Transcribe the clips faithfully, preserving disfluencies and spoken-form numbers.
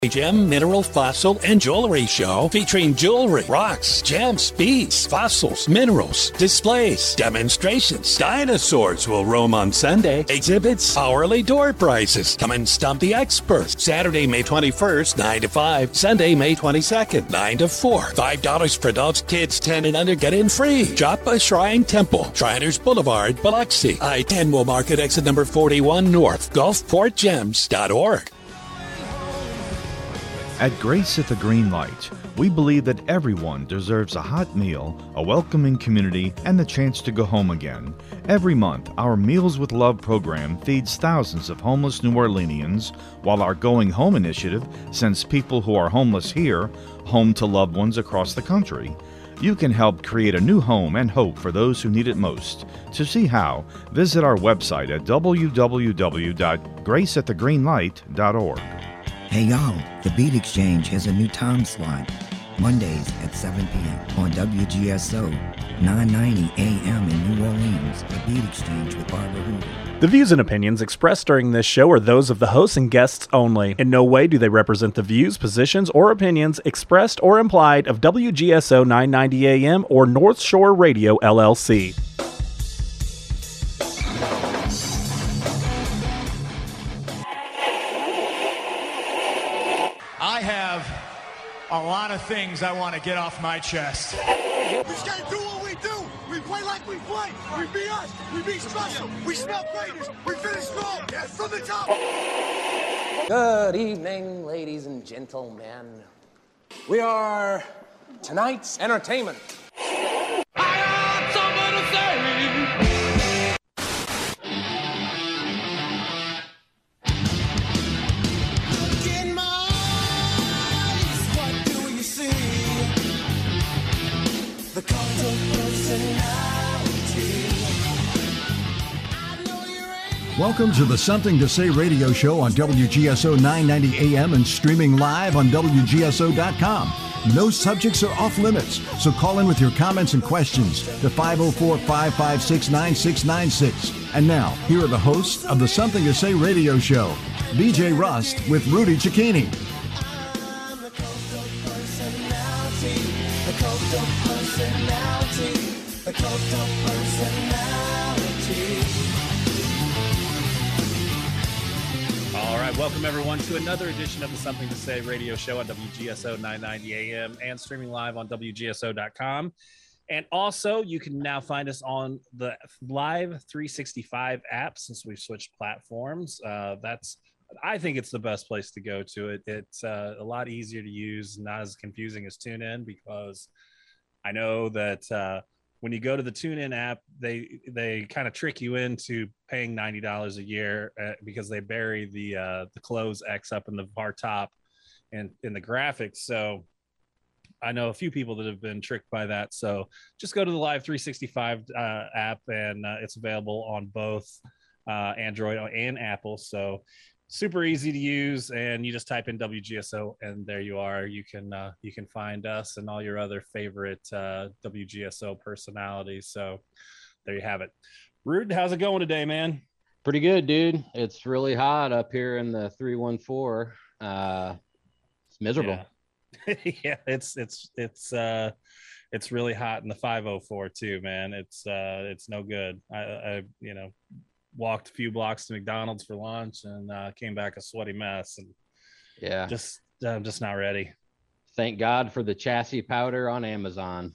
Gem, mineral, fossil, and jewelry show featuring jewelry, rocks, gems, beads, fossils, minerals, displays, demonstrations. Dinosaurs will roam on Sunday. Exhibits, hourly door prices. Come and stump the experts. Saturday, May twenty-first, nine to five. Sunday, May twenty-second, nine to four. five dollars for adults, kids ten and under get in free. Joppa Shrine Temple, Shriners Boulevard, Biloxi. I ten will market exit number forty-one North, Gulfport Gems dot org. At Grace at the Green Light, we believe that everyone deserves a hot meal, a welcoming community, and the chance to go home again. Every month, our Meals with Love program feeds thousands of homeless New Orleanians, while our Going Home initiative sends people who are homeless here home to loved ones across the country. You can help create a new home and hope for those who need it most. To see how, visit our website at w w w dot grace at the green light dot org. Hey y'all, the Beat Exchange has a new time slot. Mondays at seven p.m. on W G S O, nine ninety A M in New Orleans. The Beat Exchange with Barbara Hoover. The views and opinions expressed during this show are those of the hosts and guests only. In no way do they represent the views, positions, or opinions expressed or implied of W G S O nine ninety A M or North Shore Radio, L L C. A lot of things I want to get off my chest. We just gotta do what we do. We play like we play. We be us. We be special. We smell greatness. We finish strong. Yes, from the top. Good evening, ladies and gentlemen. We are tonight's entertainment. I got something to say. Welcome to the Something to Say radio show on W G S O nine ninety A M and streaming live on W G S O dot com. No subjects are off limits, so call in with your comments and questions to five oh four, five five six, nine six nine six. And now, here are the hosts of the Something to Say radio show, B J Rust with Rudy Cicchini. I'm the Coastal Personality. The Coastal Personality. The Coastal Personality. All right, welcome everyone to another edition of the Something to Say radio show on W G S O nine ninety A M and streaming live on W G S O dot com. And also, you can now find us on the Live three sixty-five app since we've switched platforms. Uh, that's, I think it's the best place to go to it. It's uh, a lot easier to use, not as confusing as TuneIn, because I know that uh, when you go to the TuneIn app, they they kind of trick you into paying ninety dollars a year uh, because they bury the uh, the close X up in the far top and in the graphics. So I know a few people that have been tricked by that. So just go to the Live three sixty-five uh, app, and uh, it's available on both uh, Android and Apple. So super easy to use, and you just type in W G S O and there you are. You can uh, you can find us and all your other favorite uh, W G S O personalities. So there you have it. Rude, how's it going today, man? Pretty good, dude. It's really hot up here in the three one four. Uh, it's miserable. Yeah. yeah, it's it's it's uh it's really hot in the five oh four too, man. It's uh it's no good. I, I you know walked a few blocks to McDonald's for lunch and uh, came back a sweaty mess, and yeah, just I'm uh, just not ready. Thank God for the chassis powder on Amazon.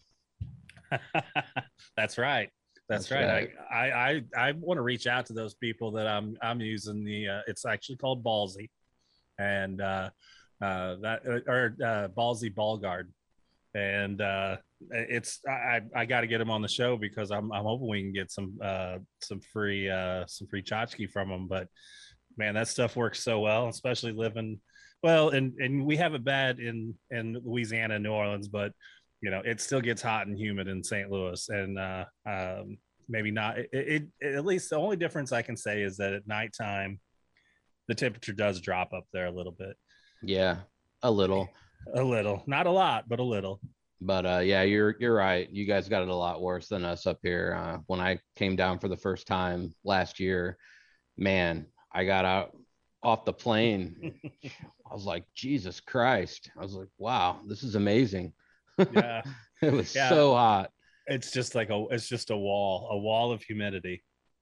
That's right. That's, That's right. right. I I I, I want to reach out to those people that I'm I'm using the. Uh, it's actually called Ballsy, and uh, uh, that or uh, Ballsy Ball Guard, and uh, it's I I got to get him on the show because I'm I'm hoping we can get some uh some free uh some free tchotchke from him. But man, that stuff works so well, especially living well, and and we have it bad in in Louisiana and New Orleans, but you know it still gets hot and humid in Saint Louis, and uh um maybe not it, it, it at least the only difference I can say is that at nighttime the temperature does drop up there a little bit. Yeah, a little a little not a lot, but a little. But uh, yeah, you're you're right. You guys got it a lot worse than us up here. Uh, when I came down for the first time last year, man, I got out off the plane. I was like, Jesus Christ. I was like, wow, this is amazing. Yeah. It was Yeah. so hot. It's just like a, it's just a wall, a wall of humidity.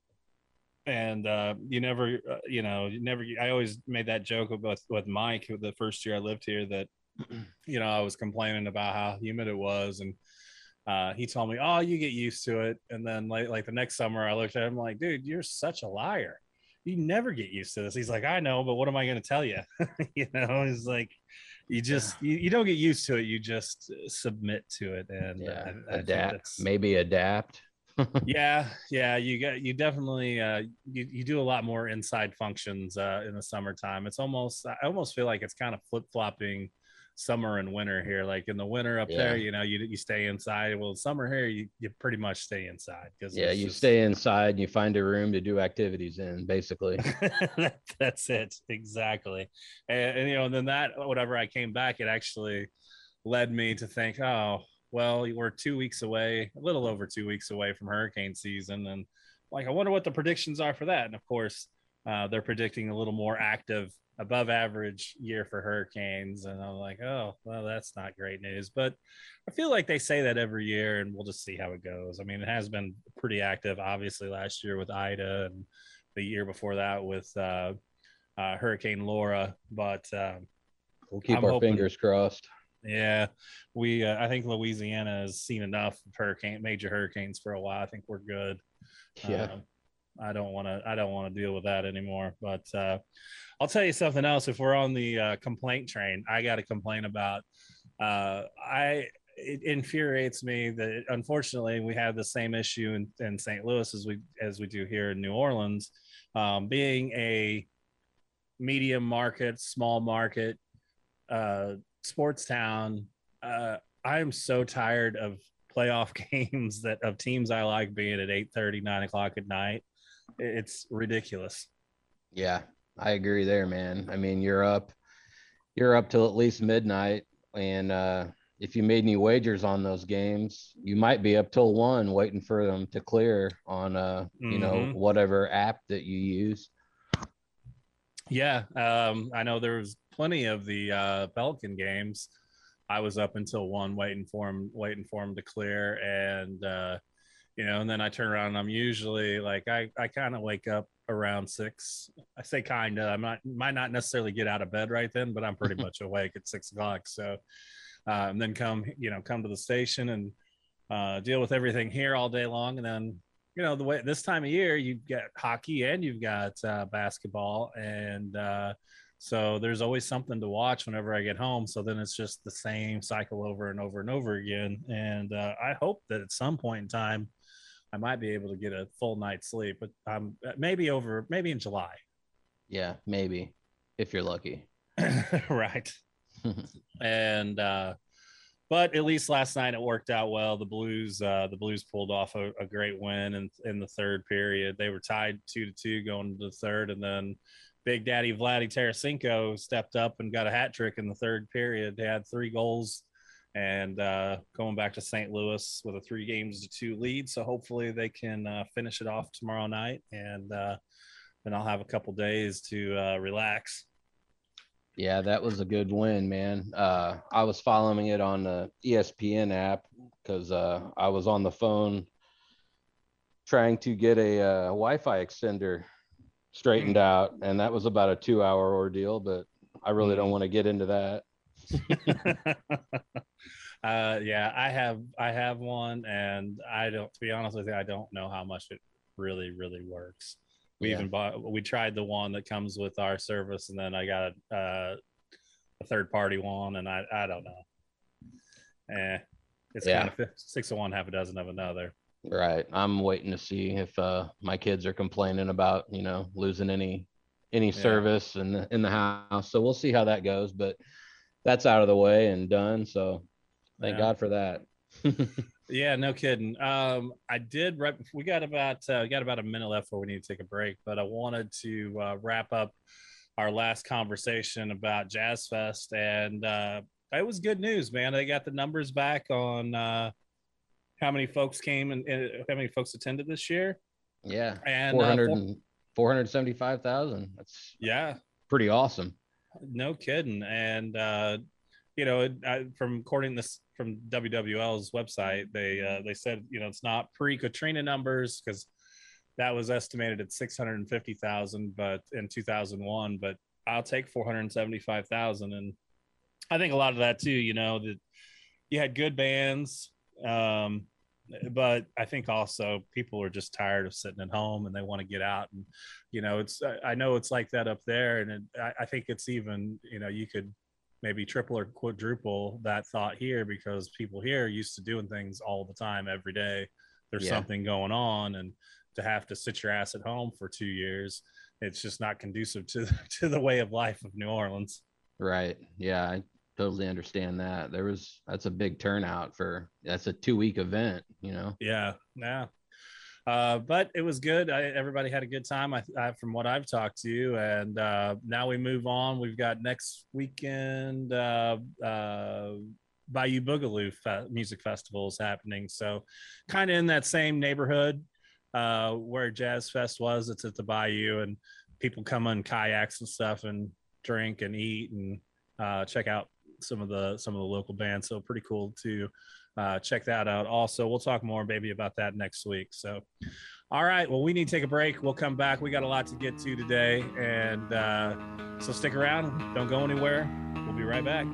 And uh, you never, uh, you know, you never, I always made that joke with, with Mike the first year I lived here that, you know, I was complaining about how humid it was. And uh, he told me, oh, you get used to it. And then like, like the next summer I looked at him like, dude, you're such a liar. You never get used to this. He's like, I know, but what am I going to tell you? You know, he's like, you just, you, you don't get used to it. You just submit to it. And Yeah, uh, I, I adapt, maybe adapt. yeah, yeah, you get, you definitely, uh, you, you do a lot more inside functions uh, in the summertime. It's almost, I almost feel like it's kind of flip flopping summer and winter here. Like in the winter up Yeah. there, you know, you you stay inside. Well, summer here, you, you pretty much stay inside because Yeah, you just, stay inside and you find a room to do activities in, basically. that, that's it, exactly. And, and you know, and then that whenever I came back, it actually led me to think, oh, well, we're two weeks away, a little over two weeks away from hurricane season, and like I wonder what the predictions are for that. And of course, uh, they're predicting a little more active, above average year for hurricanes, and I'm like, oh, well, that's not great news. But I feel like they say that every year, and we'll just see how it goes. I mean, it has been pretty active, obviously, last year with Ida, and the year before that with uh, uh, Hurricane Laura. But um, we'll keep I'm our hoping, fingers crossed. Yeah, we. Uh, I think Louisiana has seen enough of hurricane, major hurricanes for a while. I think we're good. Yeah. Um, I don't want to. I don't want to deal with that anymore. But uh, I'll tell you something else. If we're on the uh, complaint train, I got to complain about. Uh, I it infuriates me that unfortunately we have the same issue in, in Saint Louis as we as we do here in New Orleans, um, being a medium market, small market. Uh, sports town. uh I am so tired of playoff games that of teams I like being at eight thirty, nine o'clock at night. It's ridiculous. Yeah, I agree there, man. I mean, you're up you're up till at least midnight, and uh if you made any wagers on those games, you might be up till one waiting for them to clear on uh you mm-hmm. know, whatever app that you use. Yeah, um, I know there was plenty of the uh, Pelican games. I was up until one, waiting for him, waiting for him to clear, and uh, you know, and then I turn around and I'm usually like, I, I kind of wake up around six. I say kind of. I'm not, might not necessarily get out of bed right then, but I'm pretty much awake at six o'clock. So, uh, and then come, you know, come to the station and uh, deal with everything here all day long, and then. You know, the way this time of year, you've got hockey and you've got uh, basketball. And uh, so there's always something to watch whenever I get home. So then it's just the same cycle over and over and over again. And uh, I hope that at some point in time, I might be able to get a full night's sleep, but um, maybe over, maybe in July. Yeah, maybe if you're lucky. Right. And, uh, but at least last night it worked out well. The Blues, uh, the Blues pulled off a, a great win in, in the third period. They were tied two to two going to the third, and then Big Daddy Vladdy Tarasenko stepped up and got a hat trick in the third period. They had three goals, and uh, going back to Saint Louis with a three games to two lead. So hopefully they can uh, finish it off tomorrow night, and uh, then I'll have a couple days to uh, relax. Yeah, that was a good win, man. Uh, I was following it on the E S P N app because uh, I was on the phone trying to get a uh, Wi-Fi extender straightened out, and that was about a two-hour ordeal, but I really don't want to get into that. uh, yeah, I have I have one, and I don't, to be honest with you, I don't know how much it really, really works. We yeah. even bought, we tried the one that comes with our service, and then I got a, uh, a third party one, and I, I don't know. Eh, it's yeah. kind of six of one, half a dozen of another. Right. I'm waiting to see if uh, my kids are complaining about, you know, losing any, any yeah. service in the, in the house. So we'll see how that goes, but that's out of the way and done. So thank yeah. God for that. Yeah, no kidding. Um, I did. Right, we got about uh, got about a minute left before we need to take a break, but I wanted to uh, wrap up our last conversation about Jazz Fest, and uh, it was good news, man. They got the numbers back on uh, how many folks came and, and how many folks attended this year. Yeah, and four hundred, uh, four hundred seventy-five thousand. That's yeah, pretty awesome. No kidding. And, uh, you know, I, from according this from W W L's website, they uh, they said, you know, it's not pre-Katrina numbers because that was estimated at six hundred fifty thousand, but in two thousand one, but I'll take four hundred seventy-five thousand. And I think a lot of that too, you know, that you had good bands, um, but I think also people are just tired of sitting at home and they want to get out. And, you know, it's, I know it's like that up there. And it, I, I think it's even, you know, you could maybe triple or quadruple that thought here because people here are used to doing things all the time, every day. There's yeah. something going on, and to have to sit your ass at home for two years, it's just not conducive to, to the way of life of New Orleans. Right. Yeah. I totally understand that. There was, that's a big turnout for, that's a two week event, you know? Yeah. Yeah. Uh, but it was good. I, everybody had a good time, I, I, from what I've talked to you. And uh, now we move on. We've got next weekend, uh, uh, Bayou Boogaloo Fe- Music Festival is happening. So kind of in that same neighborhood uh, where Jazz Fest was. It's at the Bayou, and people come on kayaks and stuff and drink and eat and uh, check out some of the some of the local bands. So pretty cool to uh, check that out. Also, we'll talk more maybe about that next week. So, all right. Well, we need to take a break. We'll come back. We got a lot to get to today, and uh, so stick around. Don't go anywhere. We'll be right back.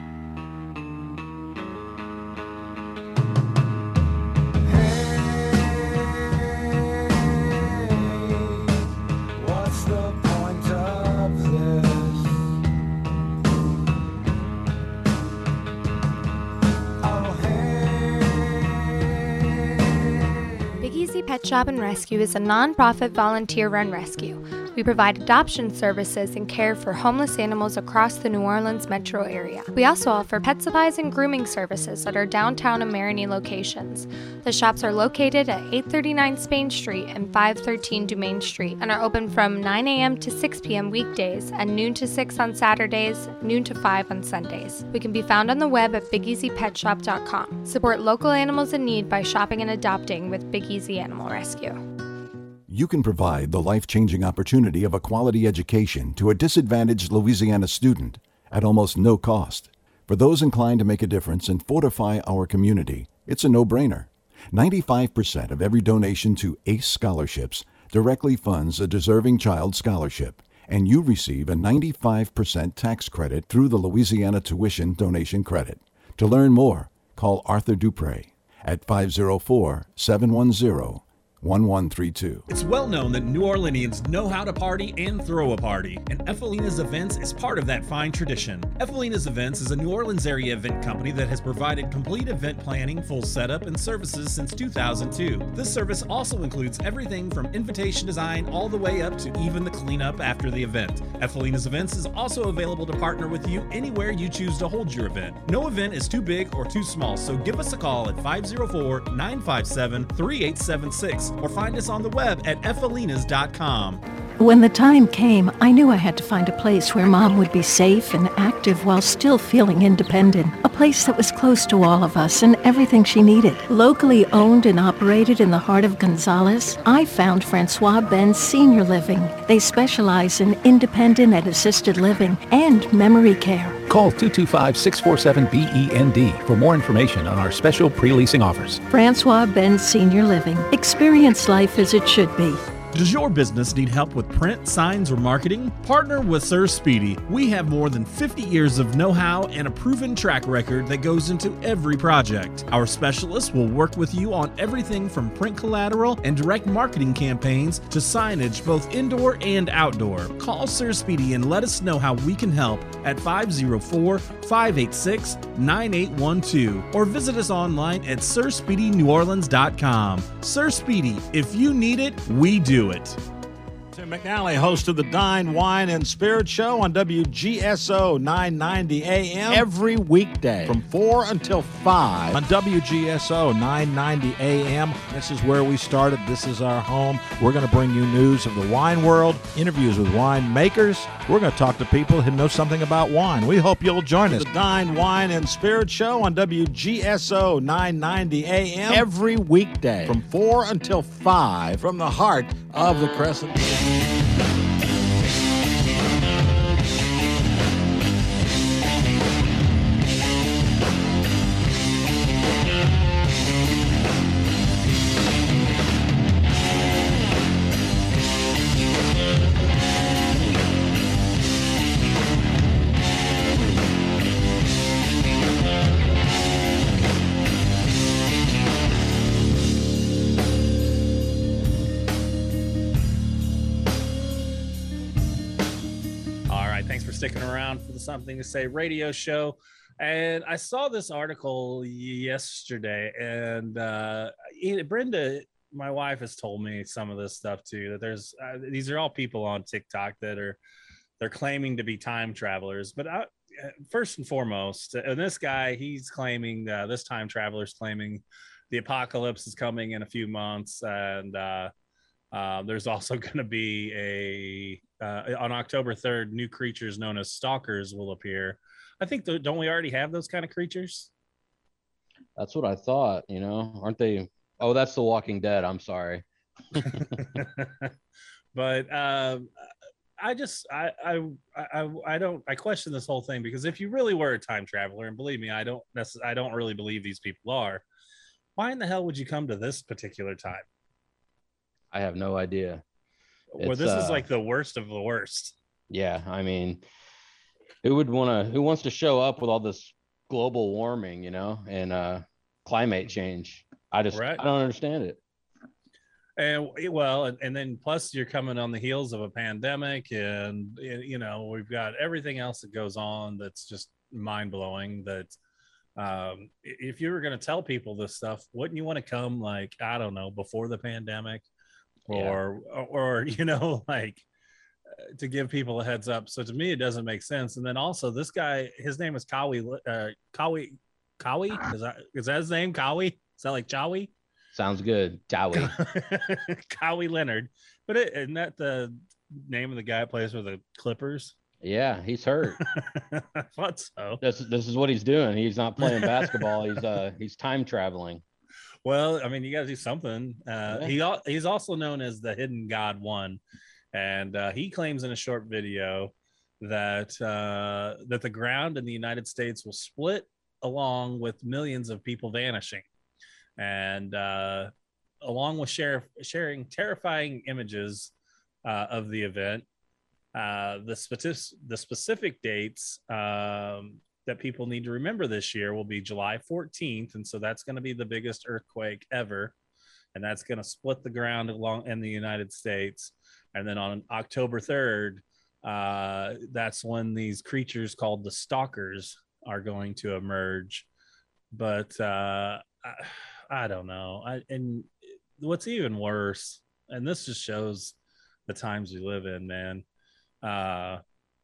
Pet Shop and Rescue is a non-profit volunteer-run rescue. We provide adoption services and care for homeless animals across the New Orleans metro area. We also offer pet supplies and grooming services at our downtown and Marigny locations. The shops are located at eight thirty-nine Spain Street and five thirteen Dumaine Street and are open from nine a.m. to six p.m. weekdays and noon to six on Saturdays, noon to five on Sundays. We can be found on the web at big easy pet shop dot com. Support local animals in need by shopping and adopting with Big Easy Animal Rescue. You can provide the life-changing opportunity of a quality education to a disadvantaged Louisiana student at almost no cost. For those inclined to make a difference and fortify our community, it's a no-brainer. ninety-five percent of every donation to ACE scholarships directly funds a deserving child scholarship, and you receive a ninety-five percent tax credit through the Louisiana Tuition Donation Credit. To learn more, call Arthur Dupre at five oh four, seven one zero, one one three two. It's well known that New Orleanians know how to party and throw a party, and Efelina's Events is part of that fine tradition. Efelina's Events is a New Orleans area event company that has provided complete event planning, full setup, and services since two thousand two. This service also includes everything from invitation design all the way up to even the cleanup after the event. Efelina's Events is also available to partner with you anywhere you choose to hold your event. No event is too big or too small, so give us a call at five oh four, nine five seven, three eight seven six or find us on the web at efelinas dot com. When the time came, I knew I had to find a place where Mom would be safe and active while still feeling independent. A place that was close to all of us and everything she needed. Locally owned and operated in the heart of Gonzales, I found Francois Benz Senior Living. They specialize in independent and assisted living and memory care. Call two two five, six four seven, B E N D for more information on our special pre-leasing offers. Francois Benz Senior Living. Experience life as it should be. Does your business need help with print, signs, or marketing? Partner with Sir Speedy. We have more than fifty years of know-how and a proven track record that goes into every project. Our specialists will work with you on everything from print collateral and direct marketing campaigns to signage both indoor and outdoor. Call Sir Speedy and let us know how we can help at five oh four, five eight six, nine eight one two or visit us online at sir speedy new orleans dot com. Sir Speedy, if you need it, we do it. Tim McNally, host of the Dine, Wine, and Spirit Show on W G S O nine ninety A M every weekday from four until five on W G S O nine ninety A M. This is where we started. This is our home. We're going to bring you news of the wine world, interviews with wine makers. We're going to talk to people who know something about wine. We hope you'll join us. The Dine, Wine, and Spirit Show on W G S O nine ninety A M every weekday from four until five from the heart of the Crescent. sticking around for the Something to Say radio show. And I saw this article yesterday, and uh, Brenda, my wife, has told me some of this stuff too, that there's uh, these are all people on TikTok that are they're claiming to be time travelers. But I, first and foremost, and this guy, he's claiming uh, this time traveler's claiming the apocalypse is coming in a few months, and uh, uh, there's also going to be a uh, on October third, new creatures known as stalkers will appear. I think th- don't we already have those kind of creatures? That's what I thought. You know, aren't they? Oh, that's The Walking Dead. I'm sorry. But um, I just I, I I I don't I question this whole thing, because if you really were a time traveler, and believe me, I don't necess- I don't really believe these people are. Why in the hell would you come to this particular time? I have no idea. Where It's, this uh, is like the worst of the worst. Yeah, I mean, who would want to? Who wants to show up with all this global warming, you know, and uh, climate change? I just Right. I don't understand it. And well, and, and then plus you're coming on the heels of a pandemic, and you know we've got everything else that goes on that's just mind blowing. That um, if you were going to tell people this stuff, wouldn't you want to come like I don't know before the pandemic, or yeah. or, or you know like to give people a heads up? So to me, it doesn't make sense. And then also this guy, his name is Kawi. Uh, Kawi, Kawi is that is that his name? Kawi? Is that like Chawi? Sounds good. Jowie. Kawhi Leonard. But it, isn't that the name of the guy that plays for the Clippers? Yeah, he's hurt. I thought so. This this is what he's doing. He's not playing basketball. He's uh he's time traveling. Well, I mean, you got to do something. Uh, Yeah. He al- he's also known as the Hidden God One, and uh, he claims in a short video that uh, that the ground in the United States will split along with millions of people vanishing. And uh, along with share, sharing terrifying images uh, of the event, uh, the, speci- the specific dates um, that people need to remember this year will be July fourteenth. And so that's going to be the biggest earthquake ever. And that's going to split the ground along in the United States. And then on October third, uh, that's when these creatures called the stalkers are going to emerge. But uh, I, I don't know. I, and what's even worse, and this just shows the times we live in, man. Uh,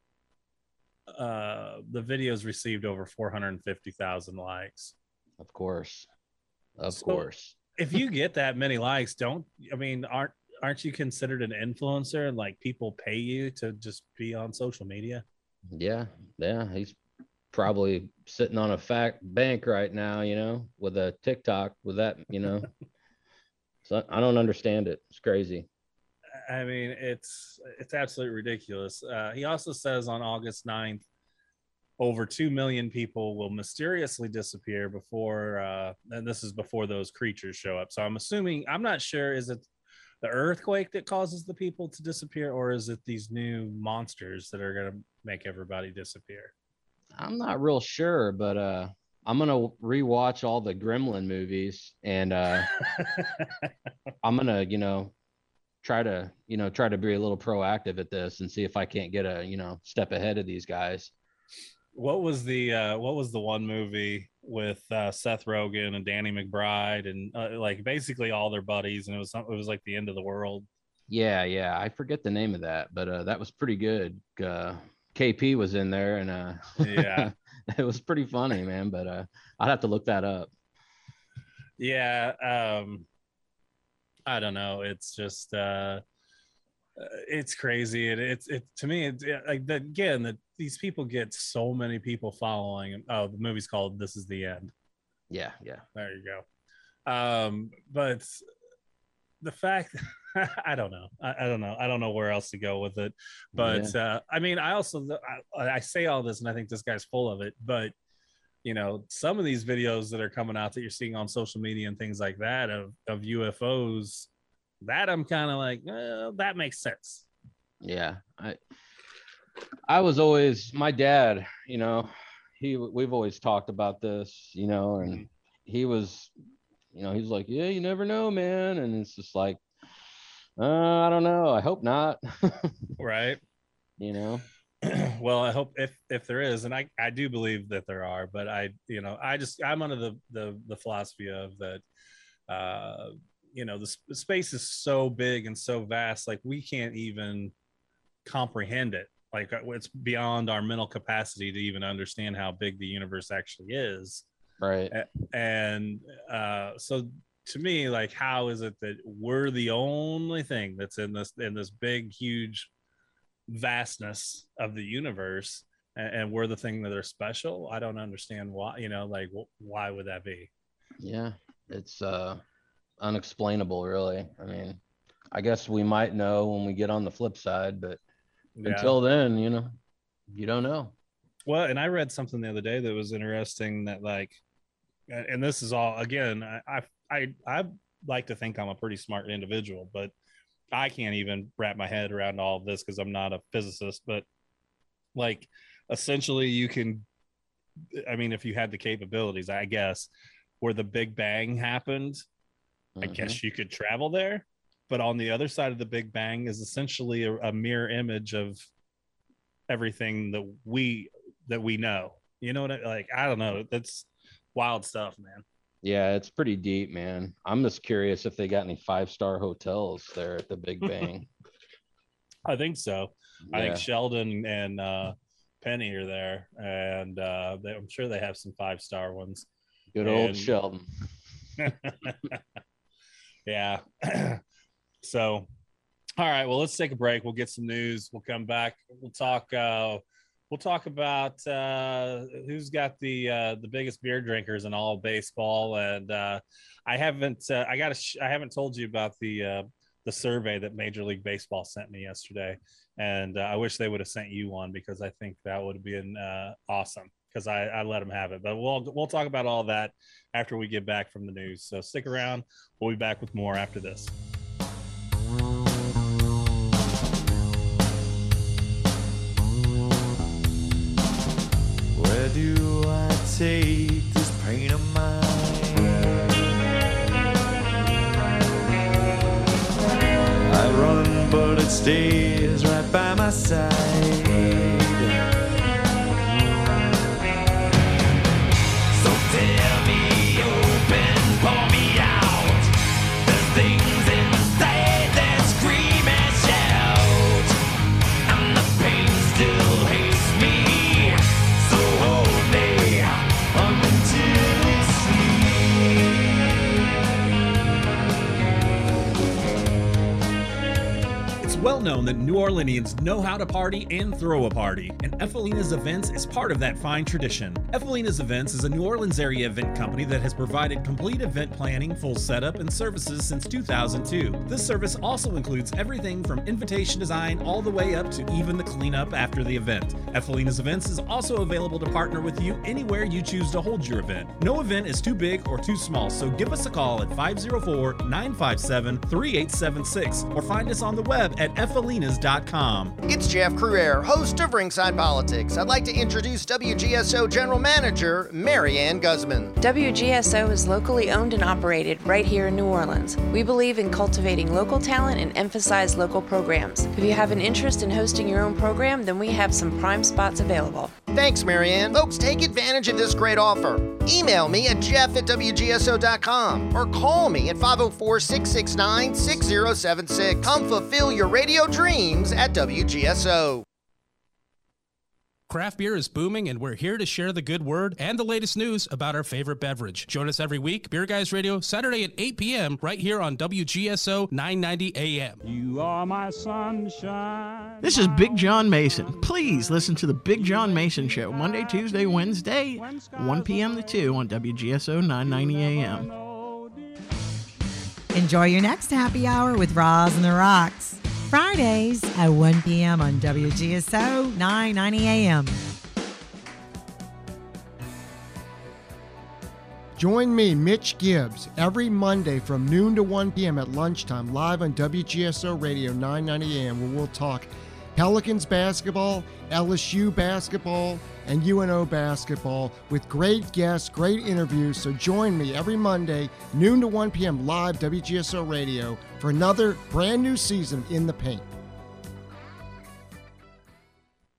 uh, the videos received over four hundred fifty thousand likes. Of course. Of So course. If you get that many likes, don't, I mean, aren't, aren't you considered an influencer, and like people pay you to just be on social media? Yeah. Yeah. He's probably sitting on a fact bank right now, you know, with a TikTok with that, you know. So I don't understand it. It's crazy. I mean, it's it's absolutely ridiculous. Uh, he also says on August ninth, over two million people will mysteriously disappear before, uh, and this is before those creatures show up. So I'm assuming, I'm not sure, is it the earthquake that causes the people to disappear, or is it these new monsters that are going to make everybody disappear? I'm not real sure, but uh, I'm gonna rewatch all the Gremlin movies, and uh, I'm gonna, you know, try to, you know, try to be a little proactive at this and see if I can't get a, you know, step ahead of these guys. What was the uh, what was the one movie with uh, Seth Rogen and Danny McBride and uh, like basically all their buddies, and it was it was like the end of the world. Yeah, yeah, I forget the name of that, but uh, that was pretty good. Uh, K P was in there, and uh, Yeah. it was pretty funny, man. But uh, I'd have to look that up. Yeah, um, I don't know. It's just uh, it's crazy. It, it's it to me. It's like that again. That these people get so many people following them. Oh, the movie's called "This Is the End." Yeah, yeah. There you go. Um, but the fact, I don't know. I, I don't know. I don't know where else to go with it. But Yeah. uh, I mean, I also I, I say all this, and I think this guy's full of it. But you know, some of these videos that are coming out that you're seeing on social media and things like that of of U F Os, that I'm kind of like, well, that makes sense. Yeah, I I was always, my dad, you know, he we've always talked about this, you know, and Mm-hmm. he was, you know, he's like, yeah, you never know, man. And it's just like, uh, I don't know. I hope not. Right. You know, well, I hope if if there is, and I I do believe that there are, but I you know I just I'm under the the the philosophy of that. Uh, you know, the, the space is so big and so vast, like we can't even comprehend it. Like it's beyond our mental capacity to even understand how big the universe actually is. Right. And uh, so to me, like, how is it that we're the only thing that's in this in this big, huge vastness of the universe, and, and we're the thing that are special? I don't understand why. You know, like, why would that be? Yeah, it's uh, unexplainable, really. I mean, I guess we might know when we get on the flip side, but yeah. Until then, you know, you don't know. Well, and I read something the other day that was interesting, that like, and this is all, again, I, I, I like to think I'm a pretty smart individual, but I can't even wrap my head around all of this because I'm not a physicist. But like, essentially you can, I mean, if you had the capabilities, I guess, where the Big Bang happened, mm-hmm. I guess you could travel there. But on the other side of the Big Bang is essentially a, a mirror image of everything that we that we know. You know what I like? I don't know. That's wild stuff, man. Yeah, it's pretty deep, man. I'm just curious if they got any five-star hotels there at the Big Bang. I think so. Yeah. I think Sheldon and uh, Penny are there, and uh, they, I'm sure they have some five-star ones. Good old and... Sheldon. Yeah. So, all right, well, let's take a break. We'll get some news. We'll come back. We'll talk. Uh, we'll talk about uh, who's got the uh, the biggest beer drinkers in all of baseball. And uh, I haven't. Uh, I got. Sh- I haven't told you about the uh, the survey that Major League Baseball sent me yesterday. And uh, I wish they would have sent you one, because I think that would have been uh, awesome. Because I, I let them have it. But we'll we'll talk about all that after we get back from the news. So stick around. We'll be back with more after this. Where do I take this pain of mine? I run, but it stays right by my side. So tell me open, pour me out. There's things inside that scream and shout, and the pain still hates me. It's well known that New Orleanians know how to party and throw a party, and Efelina's Events is part of that fine tradition. Efelina's Events is a New Orleans area event company that has provided complete event planning, full setup, and services since two thousand two. This service also includes everything from invitation design all the way up to even the cleanup after the event. Efelina's Events is also available to partner with you anywhere you choose to hold your event. No event is too big or too small, so give us a call at five oh four, nine five seven, three eight seven six or find us on the web at efelinas dot com. It's Jeff Cruere, host of Ringside Politics. I'd like to introduce W G S O General Manager Marianne Guzman. W G S O is locally owned and operated right here in New Orleans. We believe in cultivating local talent and emphasize local programs. If you have an interest in hosting your own program, then we have some prime spots available. Thanks, Marianne. Folks, take advantage of this great offer. Email me at jeff at w g s o dot com or call me at five oh four, six six nine, six oh seven six. Come fulfill your radio dreams at W G S O. Craft beer is booming, and we're here to share the good word and the latest news about our favorite beverage. Join us every week, Beer Guys Radio, Saturday at eight p.m. right here on W G S O nine ninety A M. You are my sunshine. This is Big John Mason. Please listen to the Big John Mason Show Monday, Tuesday, Wednesday, one p.m. to two on W G S O nine ninety A M. Enjoy your next happy hour with Roz and the Rocks. Fridays at one p.m. on W G S O nine ninety A M. Join me, Mitch Gibbs, every Monday from noon to one p.m. at lunchtime live on W G S O Radio nine ninety A M, where we'll talk Pelicans basketball, L S U basketball, and U N O basketball with great guests, great interviews. So join me every Monday, noon to one p.m. live W G S O Radio for another brand new season of In the Paint.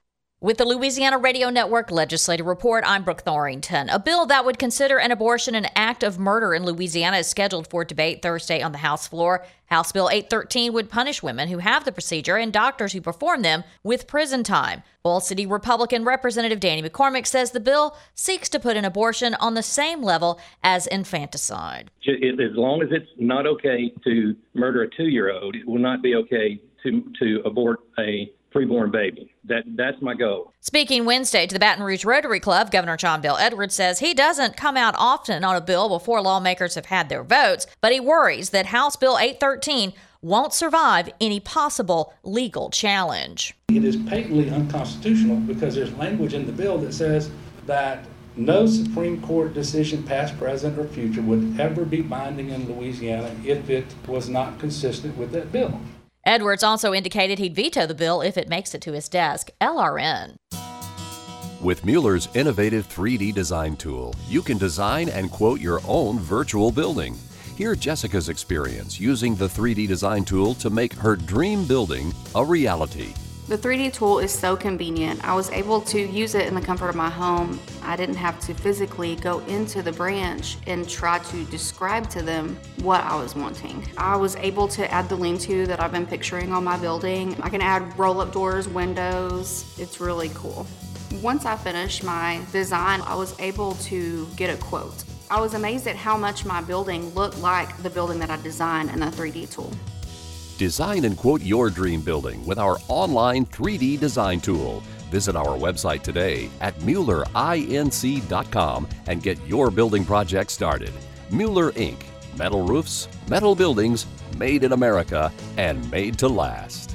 With the Louisiana Radio Network Legislative Report, I'm Brooke Thorington. A bill that would consider an abortion an act of murder in Louisiana is scheduled for debate Thursday on the House floor. House Bill eight thirteen would punish women who have the procedure and doctors who perform them with prison time. Ball City Republican Representative Danny McCormick says the bill seeks to put an abortion on the same level as infanticide. As long as it's not okay to murder a two-year-old, it will not be okay to, to abort a preborn baby. That that's my goal. Speaking Wednesday to the Baton Rouge Rotary Club, Governor John Bel Edwards says he doesn't come out often on a bill before lawmakers have had their votes, but he worries that House Bill eight thirteen won't survive any possible legal challenge. It is patently unconstitutional because there's language in the bill that says that no Supreme Court decision, past, present, or future, would ever be binding in Louisiana if it was not consistent with that bill. Edwards also indicated he'd veto the bill if it makes it to his desk. L R N. With Mueller's innovative three D design tool, you can design and quote your own virtual building. Hear Jessica's experience using the three D design tool to make her dream building a reality. The three D tool is so convenient. I was able to use it in the comfort of my home. I didn't have to physically go into the branch and try to describe to them what I was wanting. I was able to add the lean-to that I've been picturing on my building. I can add roll-up doors, windows. It's really cool. Once I finished my design, I was able to get a quote. I was amazed at how much my building looked like the building that I designed in the three D tool. Design and quote your dream building with our online three D design tool. Visit our website today at Mueller Inc dot com and get your building project started. Mueller Incorporated. Metal roofs, metal buildings, made in America and made to last.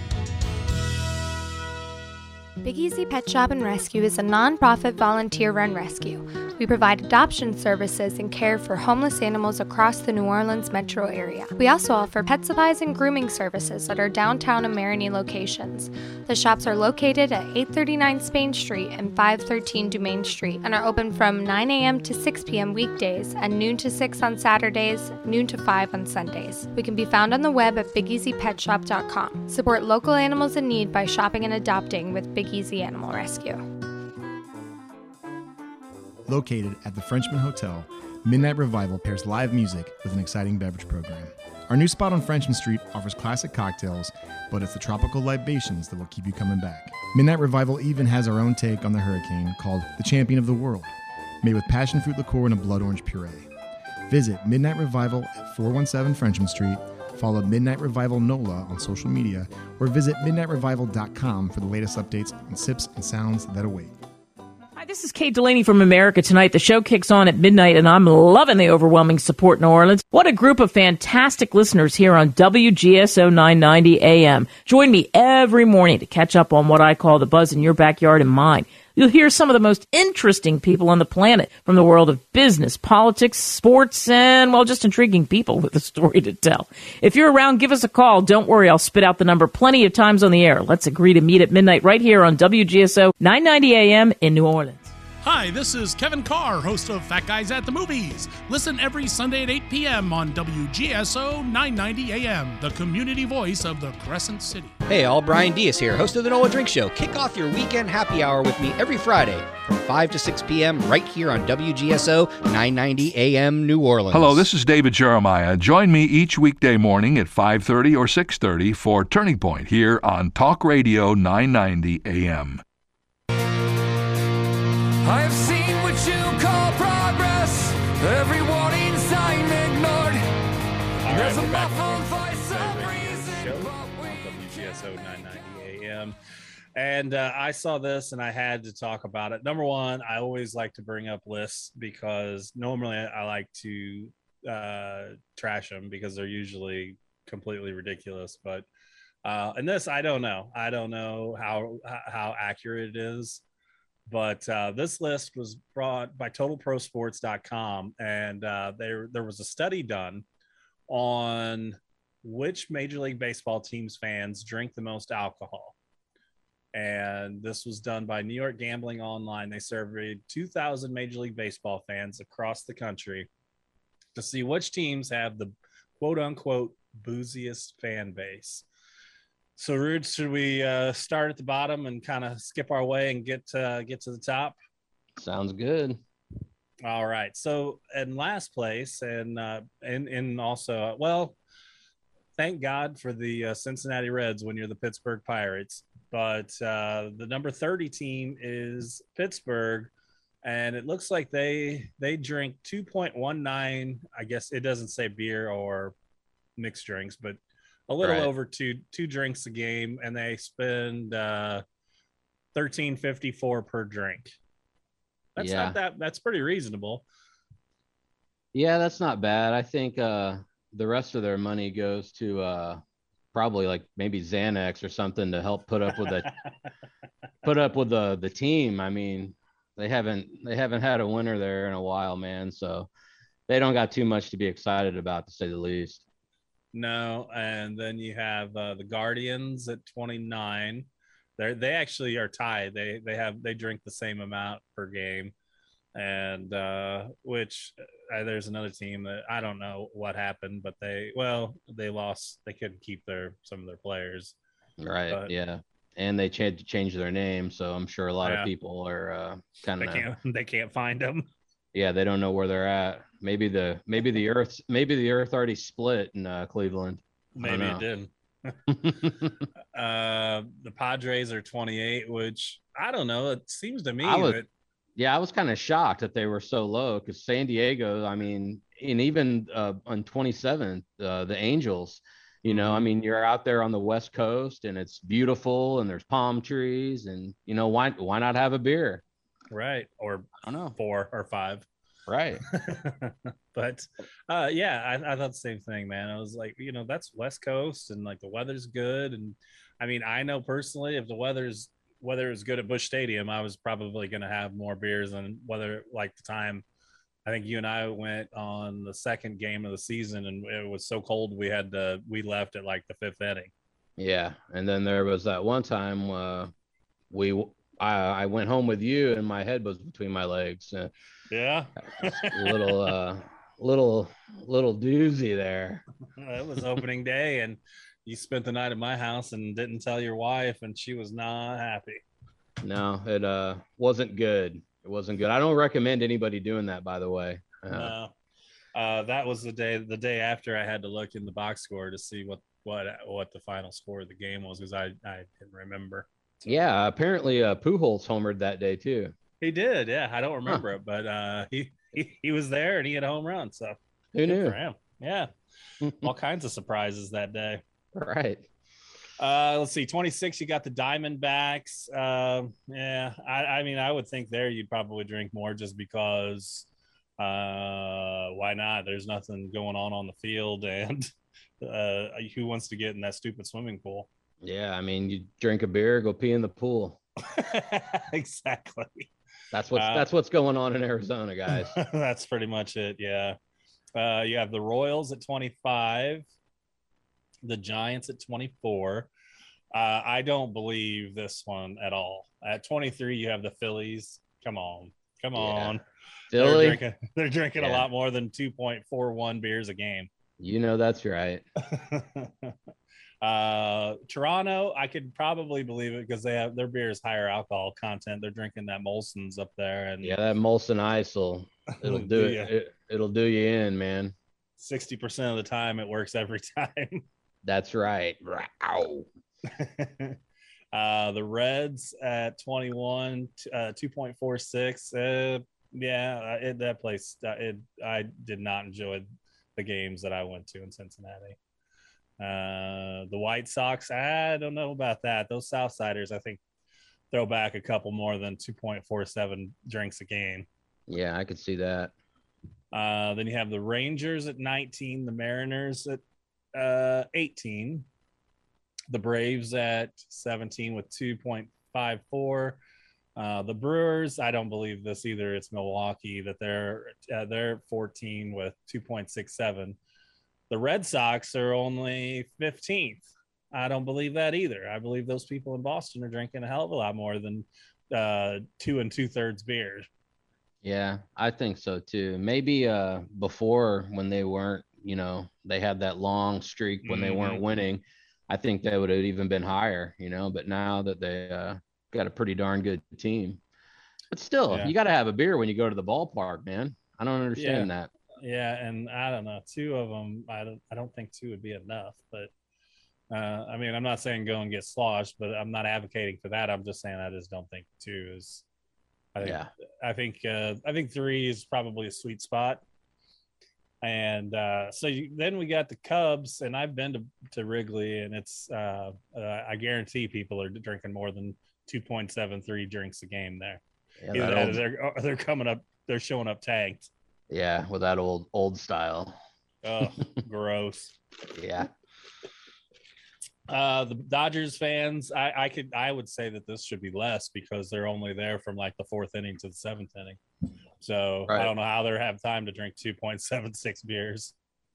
Big Easy Pet Shop and Rescue is a non-profit volunteer-run rescue. We provide adoption services and care for homeless animals across the New Orleans metro area. We also offer pet supplies and grooming services at our downtown and Marigny locations. The shops are located at eight thirty-nine Spain Street and five thirteen Dumaine Street and are open from nine a.m. to six p.m. weekdays and noon to six on Saturdays, noon to five on Sundays. We can be found on the web at big easy pet shop dot com. Support local animals in need by shopping and adopting with Big Easy Animal Rescue. Located at the Frenchman Hotel, Midnight Revival pairs live music with an exciting beverage program. Our new spot on Frenchman Street offers classic cocktails, but it's the tropical libations that will keep you coming back. Midnight Revival even has our own take on the hurricane called The Champion of the World, made with passion fruit liqueur and a blood orange puree. Visit Midnight Revival at four one seven Frenchman Street, follow Midnight Revival NOLA on social media, or visit midnight revival dot com for the latest updates on sips and sounds that await. Hi, this is Kate Delaney from America Tonight. The show kicks on at midnight, and I'm loving the overwhelming support in New Orleans. What a group of fantastic listeners here on W G S O nine ninety A M. Join me every morning to catch up on what I call the buzz in your backyard and mine. You'll hear some of the most interesting people on the planet from the world of business, politics, sports, and, well, just intriguing people with a story to tell. If you're around, give us a call. Don't worry, I'll spit out the number plenty of times on the air. Let's agree to meet at midnight right here on W G S O nine ninety A M in New Orleans. Hi, this is Kevin Carr, host of Fat Guys at the Movies. Listen every Sunday at eight p.m. on W G S O nine ninety A M, the community voice of the Crescent City. Hey all, Brian Diaz here, host of the Noah Drink Show. Kick off your weekend happy hour with me every Friday from five to six p.m. right here on W G S O nine ninety A M New Orleans. Hello, this is David Jeremiah. Join me each weekday morning at five thirty or six thirty for Turning Point here on Talk Radio nine ninety A M. I've seen what you call progress. Every warning sign ignored. All right, There's a we're back muffled with voice the of radio reason, show but on W G S O nine ninety A M. And uh, I saw this and I had to talk about it. Number one, I always like to bring up lists because normally I like to uh, trash them because they're usually completely ridiculous. But uh, and this, I don't know. I don't know how how accurate it is. But uh, this list was brought by total pro sports dot com, and uh, there there was a study done on which Major League Baseball teams fans drink the most alcohol. And this was done by New York Gambling Online. They surveyed two thousand Major League Baseball fans across the country to see which teams have the quote-unquote booziest fan base. So, Rude, should we uh, start at the bottom and kind of skip our way and get uh, get to the top? Sounds good. All right. So, in last place, and uh, and and also, well, thank God for the uh, Cincinnati Reds when you're the Pittsburgh Pirates. But uh, the number thirty team is Pittsburgh, and it looks like they they drink two point one nine. I guess it doesn't say beer or mixed drinks, but a little Right. over two two drinks a game, and they spend uh, thirteen fifty four per drink. That's Yeah. not that. That's pretty reasonable. Yeah, that's not bad. I think uh, the rest of their money goes to uh, probably like maybe Xanax or something to help put up with the put up with the the team. I mean, they haven't they haven't had a winner there in a while, man. So they don't got too much to be excited about, to say the least. No, and then you have uh, the Guardians at twenty-nine. They they actually are tied. They they have they drink the same amount per game, and uh, which uh, there's another team that I don't know what happened, but they well they lost. They couldn't keep their some of their players. Right. But- yeah. And they had to change their name, so I'm sure a lot Yeah. of people are uh, kind They of can't they can't find them. yeah, they don't know where they're at. Maybe the maybe the earth maybe the earth already split in uh, Cleveland. I don't Maybe it know. did. uh, the Padres are twenty-eight, which I don't know. It seems to me I was, that yeah, I was kind of shocked that they were so low because San Diego, I mean, and even uh, on twenty-seventh, uh, the Angels, you know, I mean, you're out there on the West Coast and it's beautiful and there's palm trees and, you know, why why not have a beer? right or I don't know. four or five. Right. But uh yeah, I, I thought the same thing, man. I was like, you know, that's West Coast and like the weather's good. And I mean, I know personally if the weather's weather is good at Busch Stadium, I was probably gonna have more beers than whether like the time I think you and I went on the second game of the season and it was so cold we had to we left at like the fifth inning. Yeah. And then there was that one time uh, we I, I went home with you and my head was between my legs. Uh, Yeah. a little uh little little doozy there. It was opening day and you spent the night at my house and didn't tell your wife and she was not happy. No, it uh wasn't good. It wasn't good. I don't recommend anybody doing that, by the way. Uh, No. Uh, that was the day the day after I had to look in the box score to see what what what the final score of the game was because I, I didn't remember. Yeah, apparently uh Pujols homered that day too. He did, yeah. I don't remember it, but uh, he, he he was there and he had a home run. So Who good knew? for him. Yeah, all kinds of surprises that day. Right. Uh, let's see, twenty-six. You got the Diamondbacks. Um, yeah, I, I mean, I would think there you'd probably drink more just because. Uh, why not? There's nothing going on on the field, and uh, who wants to get in that stupid swimming pool? Yeah, I mean, you drink a beer, go pee in the pool. Exactly. That's what's Uh, that's what's going on in Arizona, guys. That's pretty much it. Yeah. Uh, you have the Royals at twenty-five, the Giants at twenty-four. Uh, I don't believe this one at all. At twenty-three, you have the Phillies. Come on. Come Yeah. on. Philly? They're drinking, they're drinking a Yeah. lot more than two point four one beers a game. You know that's right. uh, Toronto, I could probably believe it because they have their beer is higher alcohol content. They're drinking that Molson's up there, and Yeah, that Molson Ice will it'll do Do it, ya? it. It'll do you in, man. sixty percent of the time it works every time. That's right. Ow. uh, the Reds at twenty-one, t- uh, two point four six. Uh, yeah, uh, it, that place, uh, it, I did not enjoy the games that I went to in Cincinnati. Uh, the White Sox, I don't know about that. Those Southsiders, I think, throw back a couple more than two point four seven drinks a game. Yeah, I could see that. Uh, then you have the Rangers at nineteen, the Mariners at uh, eighteen, the Braves at seventeen with two point five four. Uh, the Brewers, I don't believe this either. It's Milwaukee that they're uh, they're fourteen with two point six seven. The Red Sox are only fifteenth. I don't believe that either. I believe those people in Boston are drinking a hell of a lot more than uh, two and two thirds beers. Yeah, I think so too. Maybe uh before when they weren't, you know, they had that long streak when they weren't Mhm. winning. I think they would have even been higher, you know, but now that they uh, got a pretty darn good team. But still, Yeah. you got to have a beer when you go to the ballpark, man. I don't understand that. Yeah, and I don't know, two of them. I don't. I don't think two would be enough. But uh, I mean, I'm not saying go and get sloshed, but I'm not advocating for that. I'm just saying I just don't think two is. I think, Yeah. I think. Uh, I think three is probably a sweet spot. And uh, so you, then we got the Cubs, and I've been to, to Wrigley, and it's. Uh, uh, I guarantee people are drinking more than two point seven three drinks a game there. Yeah, Either that that or old- they're or they're coming up. They're showing up tanked. Yeah, with that old old style. Oh, gross. Yeah. Uh, the Dodgers fans, I, I could, I would say that this should be less because they're only there from like the fourth inning to the seventh inning. So I Right. don't know how they have time to drink two point seven six beers.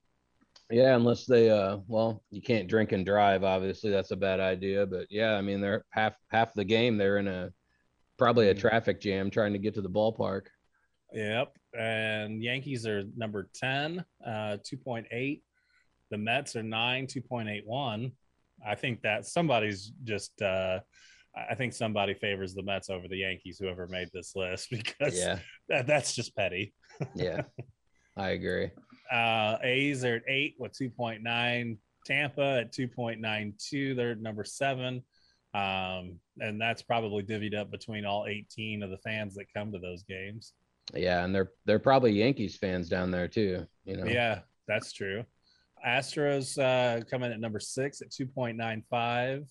Yeah, unless they uh well, you can't drink and drive, obviously that's a bad idea. But yeah, I mean they're half half the game they're in a probably a traffic jam trying to get to the ballpark. Yep. And Yankees are number ten, uh, two point eight. The Mets are nine, two point eight one. I think that somebody's just, uh, I think somebody favors the Mets over the Yankees, whoever made this list, because Yeah. that, that's just petty. Yeah. I agree. Uh, A's are at eight with two point nine. Tampa at two point nine two. They're at number seven. Um, and that's probably divvied up between all eighteen of the fans that come to those games. Yeah, and they're they're probably Yankees fans down there too, you know. Yeah, that's true. Astros uh, come in at number six at two point nine five.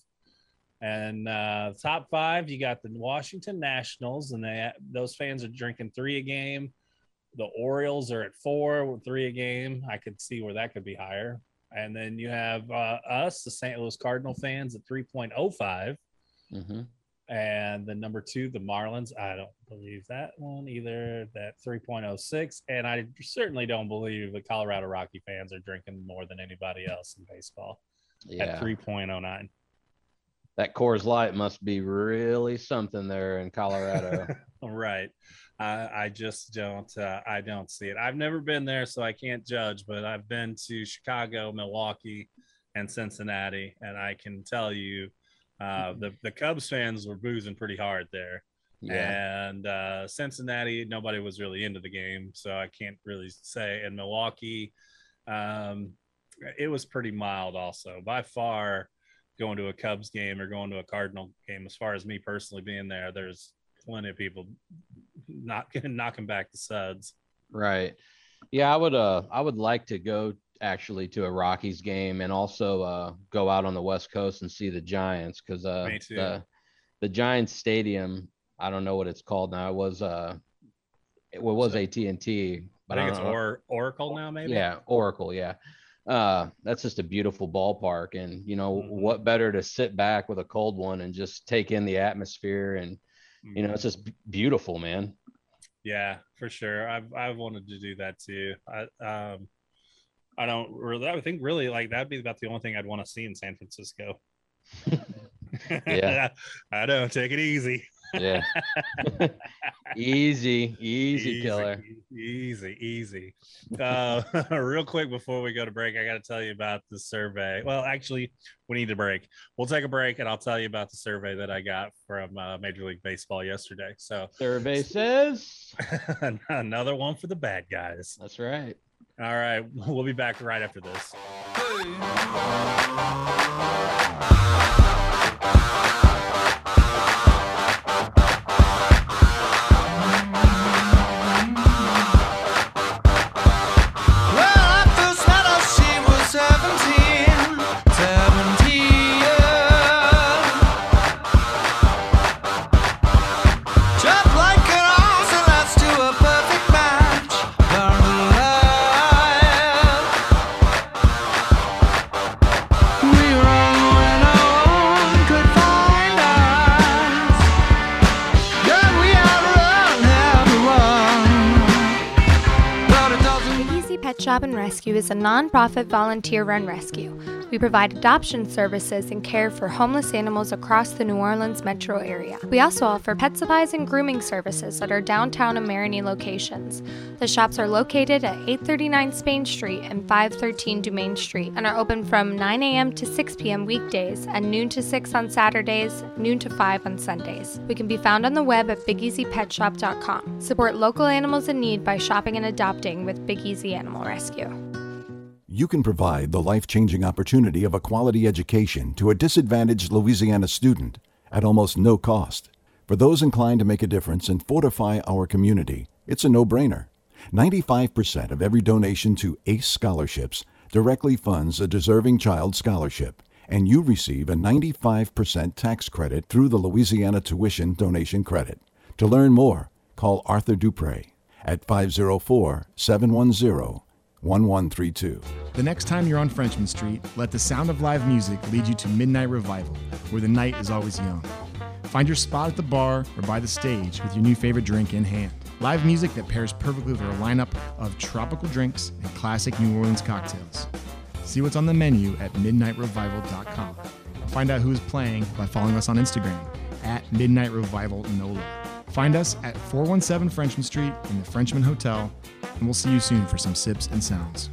And uh, top five, you got the Washington Nationals, and they those fans are drinking three a game. The Orioles are at four with three a game. I could see where that could be higher. And then you have uh, us, the Saint Louis Cardinal fans, at three point oh five. Mm-hmm. And the number two, the Marlins, I don't believe that one either, that three point oh six. And I certainly don't believe the Colorado Rocky fans are drinking more than anybody else in baseball Yeah. at three point oh nine. That Coors Light must be really something there in Colorado. Right. I, I just don't, uh, I don't see it. I've never been there, so I can't judge, but I've been to Chicago, Milwaukee, and Cincinnati, and I can tell you uh, the, the Cubs fans were boozing pretty hard there. Yeah. And uh, Cincinnati, nobody was really into the game, so I can't really say. In Milwaukee, um, it was pretty mild also. By far, going to a Cubs game or going to a Cardinal game, as far as me personally being there, there's plenty of people not knocking back the suds. Right. Yeah, I would uh I would like to go actually to a Rockies game and also uh go out on the West Coast and see the Giants, because uh Me too. the the Giants stadium, I don't know what it's called now. It was uh it was A T and T, I but think I it's don't know. or- Oracle now, maybe. Yeah, Oracle, yeah. Uh that's just a beautiful ballpark, and you know Mm-hmm. what better to sit back with a cold one and just take in the atmosphere, and you know it's just b- beautiful, man. Yeah, for sure. I've I've wanted to do that too. I um I don't really. I would think really like that'd be about the only thing I'd want to see in San Francisco. Yeah. I know. Take it easy. Yeah. Easy, easy, killer. Easy, easy. Uh, real quick before we go to break, I got to tell you about the survey. Well, actually, we need to break. We'll take a break, and I'll tell you about the survey that I got from uh, Major League Baseball yesterday. So, survey says another one for the bad guys. That's right. All right, we'll be back right after this. Big Easy Pet Shop and Rescue is a non-profit volunteer-run rescue. We provide adoption services and care for homeless animals across the New Orleans metro area. We also offer pet supplies and grooming services at our downtown and Marigny locations. The shops are located at eight thirty-nine Spain Street and five thirteen Dumaine Street and are open from nine a.m. to six p.m. weekdays and noon to six on Saturdays, noon to five on Sundays. We can be found on the web at big easy pet shop dot com. Support local animals in need by shopping and adopting with Big Easy Animal Rescue. You can provide the life-changing opportunity of a quality education to a disadvantaged Louisiana student at almost no cost. For those inclined to make a difference and fortify our community, it's a no-brainer. ninety-five percent of every donation to ACE scholarships directly funds a deserving child scholarship, and you receive a ninety-five percent tax credit through the Louisiana Tuition Donation Credit. To learn more, call Arthur Dupre at five oh four, seven one zero, one one three two. The next time you're on Frenchman Street, let the sound of live music lead you to Midnight Revival, where the night is always young. Find your spot at the bar or by the stage with your new favorite drink in hand. Live music that pairs perfectly with our lineup of tropical drinks and classic New Orleans cocktails. See what's on the menu at midnight revival dot com. Find out who is playing by following us on Instagram at Midnight Revival N O L A. Find us at four one seven Frenchman Street in the Frenchman Hotel, and we'll see you soon for some sips and sounds.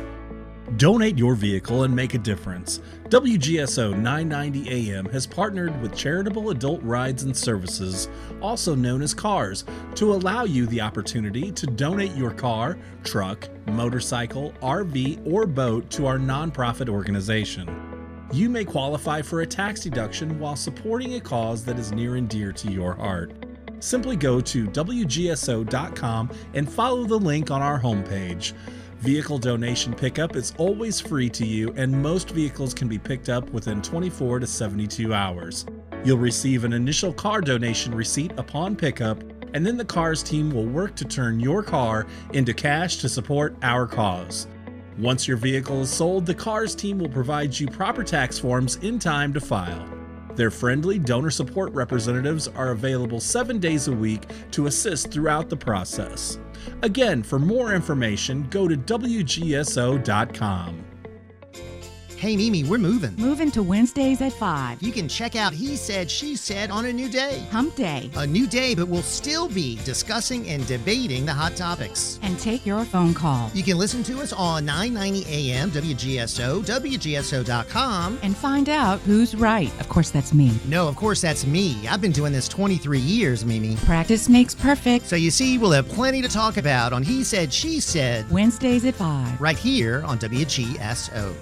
Donate your vehicle and make a difference. W G S O nine ninety A M has partnered with Charitable Adult Rides and Services, also known as CARS, to allow you the opportunity to donate your car, truck, motorcycle, R V, or boat to our nonprofit organization. You may qualify for a tax deduction while supporting a cause that is near and dear to your heart. Simply go to W G S O dot com and follow the link on our homepage. Vehicle donation pickup is always free to you, and most vehicles can be picked up within twenty-four to seventy-two hours. You'll receive an initial car donation receipt upon pickup, and then the CARS team will work to turn your car into cash to support our cause. Once your vehicle is sold, the CARS team will provide you proper tax forms in time to file. Their friendly donor support representatives are available seven days a week to assist throughout the process. Again, for more information, go to W G S O dot com. Hey, Mimi, we're moving. Moving to Wednesdays at five. You can check out He Said, She Said on a new day. Hump Day. A new day, but we'll still be discussing and debating the hot topics. And take your phone call. You can listen to us on nine ninety A M, W G S O, W G S O dot com. And find out who's right. Of course, that's me. No, of course, that's me. I've been doing this twenty-three years, Mimi. Practice makes perfect. So you see, we'll have plenty to talk about on He Said, She Said. Wednesdays at five. Right here on W G S O.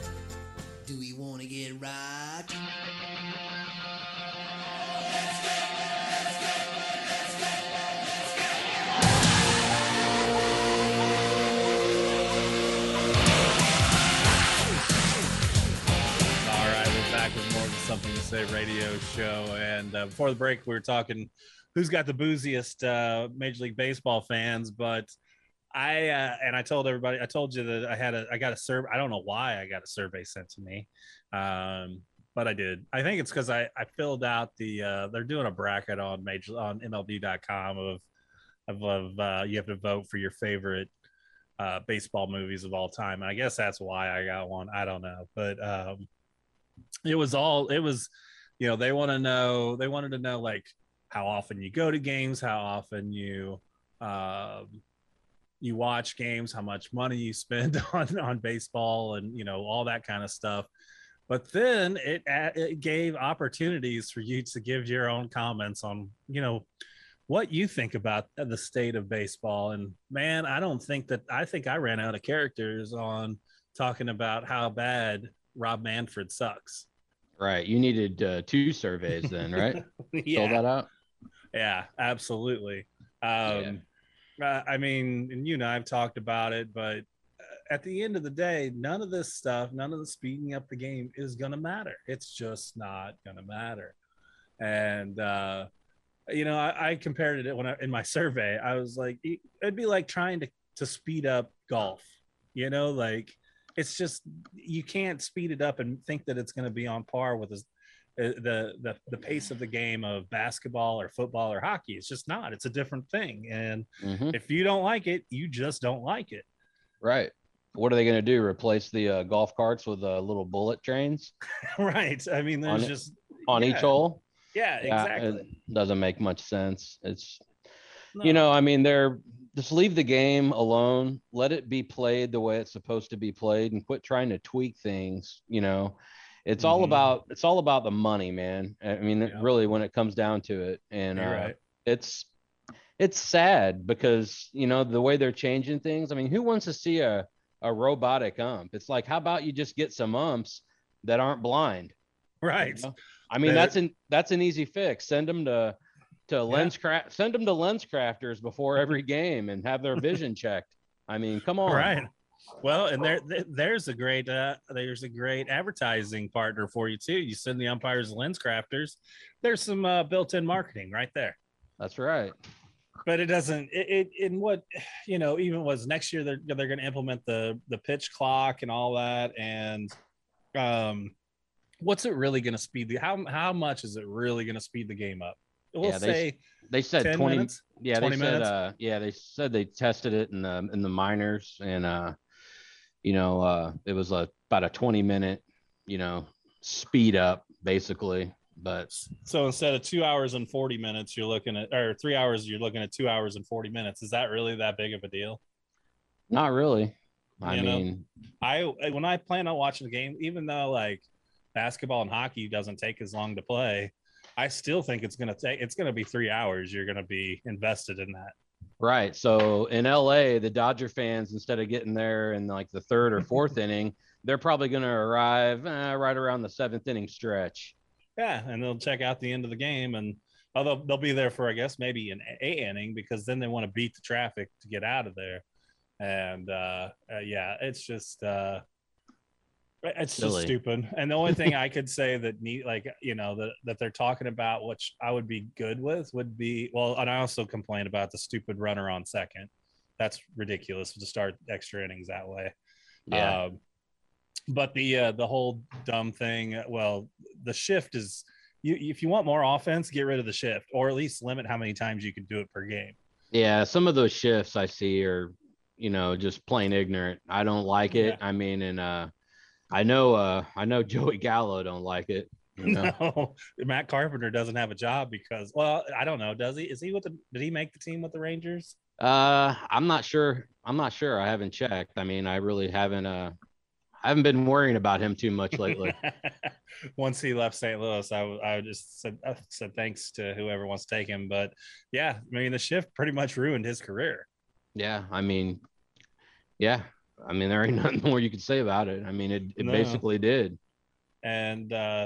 Something to Say radio show, and uh, before the break we were talking who's got the booziest uh Major League Baseball fans, but I uh, and I told everybody, I told you that I had a I got a survey. I don't know why I got a survey sent to me, um but I did. I think it's because I I filled out the uh they're doing a bracket on major on M L B dot com of of, of uh you have to vote for your favorite uh baseball movies of all time, and I guess that's why I got one. I don't know, but um it was all it was you know they want to know they wanted to know like how often you go to games, how often you um you watch games, how much money you spend on on baseball, and you know all that kind of stuff. But then it it gave opportunities for you to give your own comments on you know what you think about the state of baseball. And man, I don't think that I think I ran out of characters on talking about how bad Rob Manfred sucks. Right. You needed uh, two surveys then, right? Yeah. Fill that out. Yeah, absolutely. Um, yeah. Uh, I mean, and you and I have talked about it, but at the end of the day, none of this stuff, none of the speeding up the game is going to matter. It's just not going to matter. And, uh, you know, I, I compared it when I, in my survey, I was like, it'd be like trying to, to speed up golf, you know, like, it's just you can't speed it up and think that it's going to be on par with this, uh, the the the pace of the game of basketball or football or hockey. It's just not. It's a different thing. And mm-hmm. if you don't like it, you just don't like it. Right. what are they going to do? Replace the uh, golf carts with uh, little bullet trains? Right. I mean, there's on, just on yeah. each hole. Yeah, exactly. It doesn't make much sense. It's, No. you know, I mean, they're just leave the game alone. Let it be played the way it's supposed to be played, and quit trying to tweak things. You know, it's all Mhm. about it's all about the money, man. I mean, Yeah. really, when it comes down to it, and You're uh, right. it's it's sad because you know the way they're changing things. I mean, who wants to see a a robotic ump? It's like, how about you just get some umps that aren't blind? Right. You know? I mean, That- that's an that's an easy fix. Send them to to lens craft. Send them to lens crafters before every game and have their vision checked. I mean, come on. Right. Well, and there, there- there's a great, uh, there's a great advertising partner for you too. You send the umpires to lens crafters. There's some uh, built-in marketing right there. That's right. But it doesn't. It, it in what you know. Even was next year they're they're going to implement the the pitch clock and all that. And um, what's it really going to speed the? How how much is it really going to speed the game up? We'll yeah, they, say they said ten twenty minutes, yeah, twenty they said minutes. uh yeah, they said they tested it in the in the minors, and uh you know, uh it was a, about a twenty minute, you know, speed up basically. But So instead of two hours and forty minutes, you're looking at, or three hours, you're looking at two hours and forty minutes. Is that really that big of a deal? not really. I You know, mean, I when I plan on watching the game, even though like basketball and hockey doesn't take as long to play, I still think it's gonna take it's gonna be three hours. You're gonna be invested in that. right. So in L A, the Dodger fans, instead of getting there in like the third or fourth inning, they're probably going to arrive uh, right around the seventh inning stretch. Yeah, and they'll check out the end of the game, and although they'll be there for I guess maybe an A inning because then they want to beat the traffic to get out of there. And uh, uh yeah, it's just uh it's Silly. just stupid. And the only thing I could say that need like you know that that they're talking about, which I would be good with, would be well. And I also complain about the stupid runner on second. That's ridiculous to start extra innings that way. Yeah. Um, but the uh, the whole dumb thing. Well, the shift is you. If you want more offense, get rid of the shift, or at least limit how many times you can do it per game. Yeah, some of those shifts I see are, you know, just plain ignorant. I don't like it. Yeah. I mean, and uh, I know, uh, I know Joey Gallo don't like it. You know? No, Matt Carpenter doesn't have a job because, well, I don't know. Does he? Is he with the? Did he make the team with the Rangers? Uh, I'm not sure. I'm not sure. I haven't checked. I mean, I really haven't. Uh, I haven't been worrying about him too much lately. Once he left Saint Louis, I, I just said I said thanks to whoever wants to take him. But yeah, I mean, the shift pretty much ruined his career. Yeah, I mean, yeah, I mean, there ain't nothing more you could say about it. I mean, it, it No. basically did. And uh,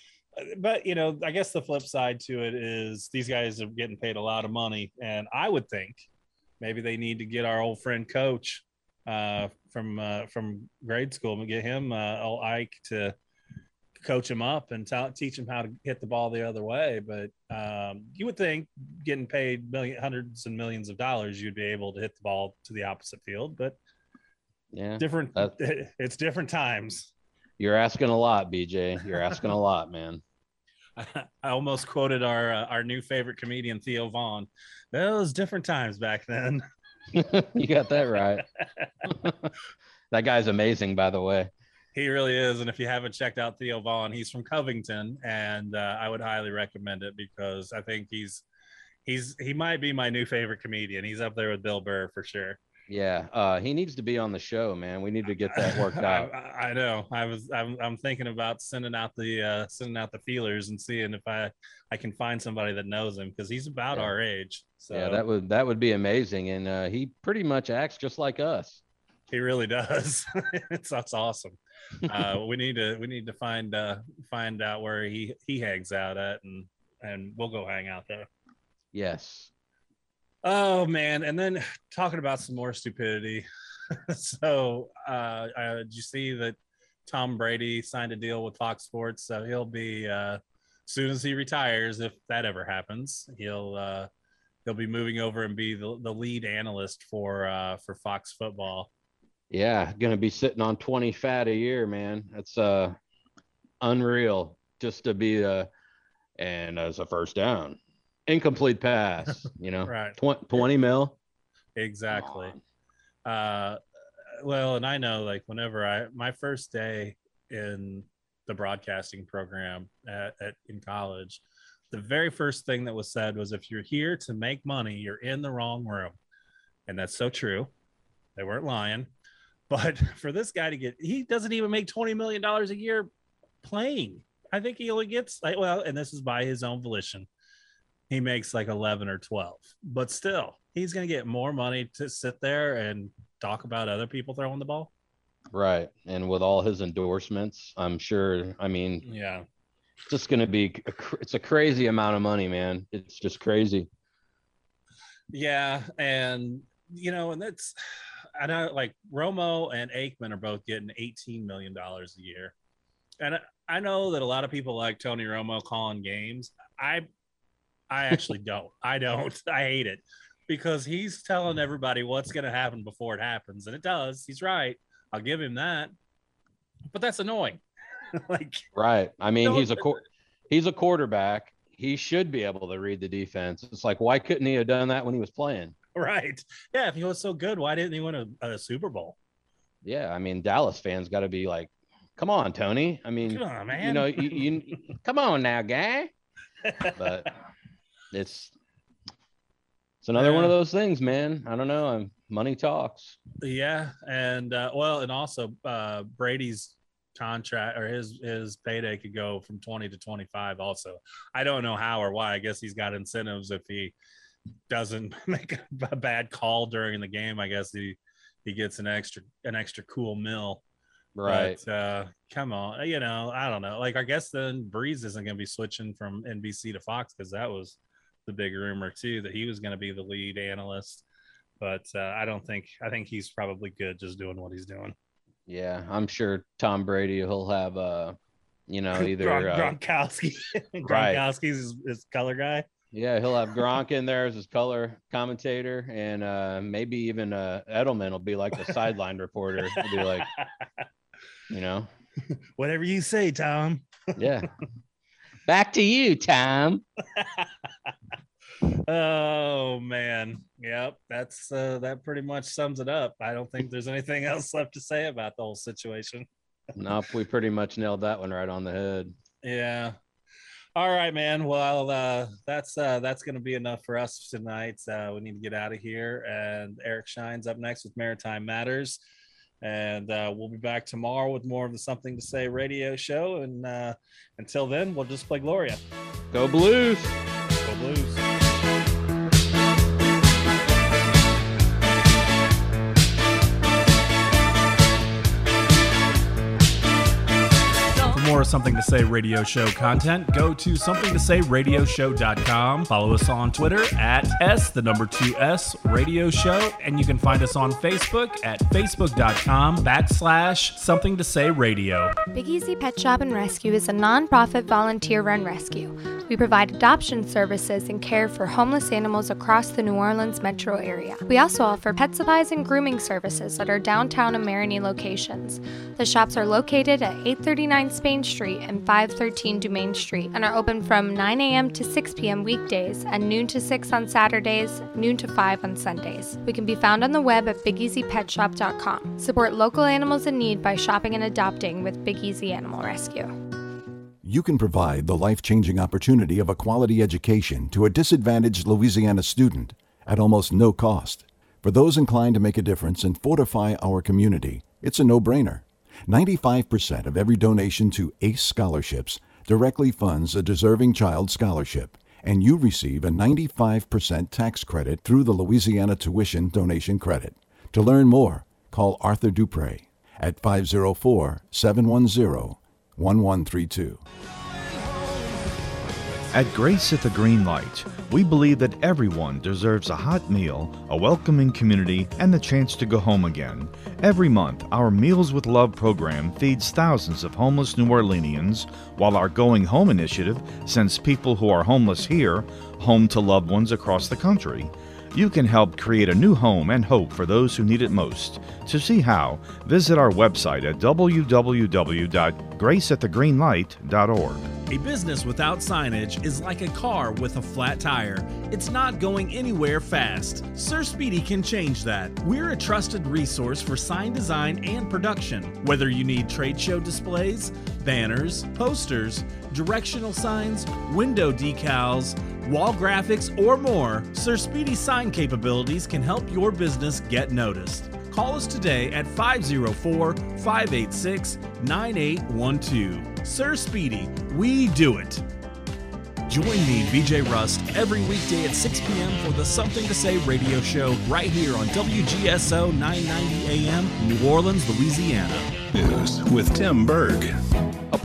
but you know, I guess the flip side to it is these guys are getting paid a lot of money, and I would think maybe they need to get our old friend Coach uh, from uh, from grade school and get him uh, old Ike to coach him up and t- teach him how to hit the ball the other way. But um, you would think getting paid million, hundreds and millions of dollars, you'd be able to hit the ball to the opposite field. But Yeah, different, that- it's different times. You're asking a lot, B J. You're asking a lot, man. I almost quoted our uh, our new favorite comedian Theo Vaughn. Those different times back then. You got that right. That guy's amazing, by the way. He really is. And if you haven't checked out Theo Vaughn, he's from Covington, and uh, I would highly recommend it because I think he's he's he might be my new favorite comedian. He's up there with Bill Burr for sure. Yeah, uh, he needs to be on the show, man. We need to get that worked out. I, I know. I was. I'm, I'm thinking about sending out the uh, sending out the feelers and seeing if I I can find somebody that knows him because he's about Yeah. our age. So Yeah, that would that would be amazing, and uh, he pretty much acts just like us. he really does. it's that's awesome. Uh, we need to we need to find uh, find out where he he hangs out at, and and we'll go hang out there. Yes. Oh man, and then talking about some more stupidity. so uh, uh did you see that Tom Brady signed a deal with Fox Sports? So he'll be uh as soon as he retires, if that ever happens, he'll uh he'll be moving over and be the, the lead analyst for uh for Fox Football. Yeah, gonna be sitting on twenty fat a year, man. That's uh unreal. Just to be uh and as a first down, incomplete pass. You know, Right. Tw- twenty mil. Exactly. Uh well, and I know, like, whenever I my first day in the broadcasting program at, at in college, the very first thing that was said was, if you're here to make money, you're in the wrong room. And that's so true. They weren't lying. But for this guy to get, he doesn't even make twenty million dollars a year playing. I think he only gets, like, well, and this is by his own volition, he makes like eleven or twelve. But still, he's going to get more money to sit there and talk about other people throwing the ball. Right. And with all his endorsements, I'm sure, I mean, yeah, it's just going to be, a, it's a crazy amount of money, man. It's just crazy. Yeah. And, you know, and that's, I know, like, Romo and Aikman are both getting eighteen million dollars a year. And I know that a lot of people like Tony Romo calling games. I, I actually don't. I don't. I hate it because he's telling everybody what's going to happen before it happens. And it does. He's right. I'll give him that. But that's annoying. Like, right. I mean, don't- he's a qu- he's a quarterback. He should be able to read the defense. It's like, why couldn't he have done that when he was playing? Right. Yeah. If he was so good, why didn't he win a, a Super Bowl? Yeah. I mean, Dallas fans got to be like, come on, Tony. I mean, Come on, man. you know, you, you come on now, guy. But it's it's another Yeah. one of those things, man. I don't know. I'm money talks. Yeah. And, uh, well, and also uh, Brady's contract or his his payday could go from twenty to twenty-five also. I don't know how or why. I guess he's got incentives if he doesn't make a, a bad call during the game. I guess he he gets an extra an extra cool mill. Right. But uh come on, you know, I don't know. Like, I guess then Breeze isn't going to be switching from N B C to Fox, because that was the big rumor too, that he was going to be the lead analyst. But uh, I don't think I think he's probably good just doing what he's doing. Yeah, I'm sure Tom Brady will have uh you know, either Gron- uh, Gronkowski. Right. Gronkowski's his, his color guy. yeah, he'll have Gronk in there as his color commentator, and uh maybe even uh Edelman will be like the sideline reporter. He'll be like, you know, Whatever you say, Tom. yeah. Back to you, Tom. Oh man, yep. That's uh, that pretty much sums it up. I don't think there's anything else left to say about the whole situation. Nope, we pretty much nailed that one right on the head. Yeah. All right, man. Well, uh, that's uh, that's going to be enough for us tonight. Uh, we need to get out of here. And Eric Shine's up next with Maritime Matters. And uh, we'll be back tomorrow with more of the Something to Say radio show. And uh, until then, we'll just play Gloria. Go Blues. Go Blues. For more Something to Say radio show content, go to something to say radio show dot com. Follow us on Twitter at S, the number two S, radio show. And you can find us on Facebook at facebook.com backslash something to say radio. Big Easy Pet Shop and Rescue is a non-profit volunteer-run rescue. We provide adoption services and care for homeless animals across the New Orleans metro area. We also offer pet supplies and grooming services at our downtown and Marigny locations. The shops are located at eight thirty-nine Spain Street and five thirteen Dumaine Street and are open from nine a.m. to six p.m. weekdays and noon to six on Saturdays, noon to five on Sundays. We can be found on the web at big easy pet shop dot com. Support local animals in need by shopping and adopting with Big Easy Animal Rescue. You can provide the life-changing opportunity of a quality education to a disadvantaged Louisiana student at almost no cost. For those inclined to make a difference and fortify our community, it's a no-brainer. ninety-five percent of every donation to ACE scholarships directly funds a deserving child scholarship, and you receive a ninety-five percent tax credit through the Louisiana Tuition Donation Credit. To learn more, call Arthur Dupre at five oh four, seven one zero, one one three two. At Grace at the Green Light, we believe that everyone deserves a hot meal, a welcoming community, and the chance to go home again. Every month, our Meals with Love program feeds thousands of homeless New Orleanians, while our Going Home initiative sends people who are homeless here home to loved ones across the country. You can help create a new home and hope for those who need it most. To see how, visit our website at w w w dot grace at the green light dot org. A business without signage is like a car with a flat tire. It's not going anywhere fast. Sir Speedy can change that. We're a trusted resource for sign design and production. Whether you need trade show displays, banners, posters, directional signs, window decals, wall graphics, or more, Sir Speedy's sign capabilities can help your business get noticed. Call us today at five oh four, five eight six, nine eight one two. Sir Speedy, we do it. Join me, V J Rust, every weekday at six p.m. for the Something to Say radio show right here on W G S O nine ninety A M, New Orleans, Louisiana. News with Tim Berg.